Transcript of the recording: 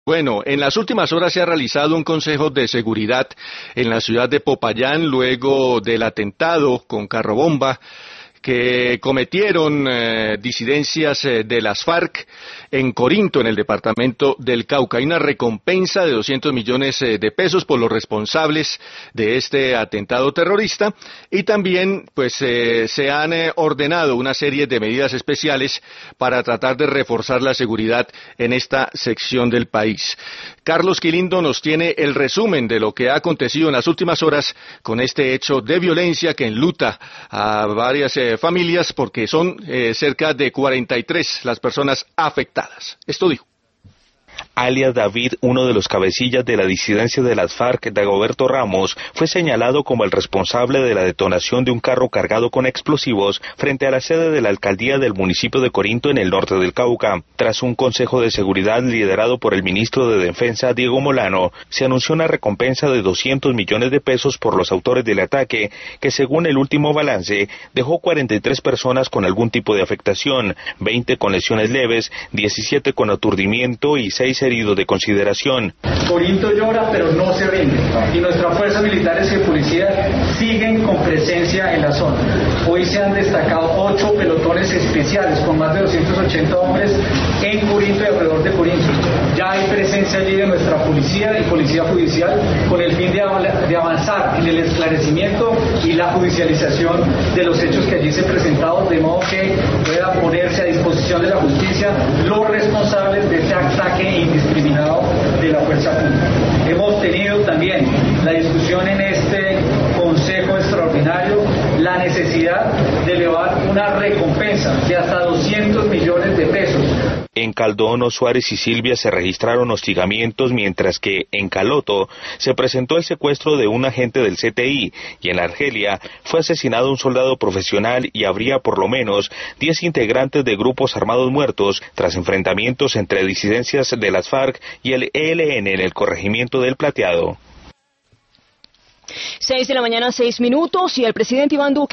Bueno, en las últimas horas se ha realizado un consejo de seguridad en la ciudad de Popayán luego del atentado con carrobomba que cometieron disidencias de las FARC en Corinto, en el departamento del Cauca. Hay una recompensa de 200 millones de pesos por los responsables de este atentado terrorista y también pues se han ordenado una serie de medidas especiales para tratar de reforzar la seguridad en esta sección del país. Carlos Quilindo nos tiene el resumen de lo que ha acontecido en las últimas horas con este hecho de violencia que enluta a varias familias porque son cerca de 43 las personas afectadas. Esto dijo. Alias David, uno de los cabecillas de la disidencia de las FARC, Dagoberto Ramos, fue señalado como el responsable de la detonación de un carro cargado con explosivos frente a la sede de la alcaldía del municipio de Corinto en el norte del Cauca. Tras un consejo de seguridad liderado por el ministro de Defensa, Diego Molano, se anunció una recompensa de 200 millones de pesos por los autores del ataque, que según el último balance, dejó 43 personas con algún tipo de afectación, 20 con lesiones leves, 17 con aturdimiento y 6 heridos de consideración. Corinto llora, pero no se rinde, y nuestras fuerzas militares y policía siguen con presencia en la zona. Hoy se han destacado 8 pelotones especiales con más de 280 hombres en Corinto y alrededor de Corinto. Ya hay presencia allí de nuestra policía y policía judicial con el fin de avanzar en el esclarecimiento y la judicialización de los hechos que allí se presentaron, de modo que pueda ponerse a disposición de la justicia los responsables de este ataque indiscriminado de la fuerza pública. Hemos tenido también la discusión en este Consejo Extraordinario la necesidad de elevar una recompensa de hasta 200 millones de pesos. En Caldono, Suárez y Silvia se registraron hostigamientos, mientras que en Caloto se presentó el secuestro de un agente del CTI y en Argelia fue asesinado un soldado profesional y habría por lo menos 10 integrantes de grupos armados muertos tras enfrentamientos entre disidencias de las FARC y el ELN en el corregimiento del Plateado. 6 de la mañana, 6 minutos, y el presidente Iván Duque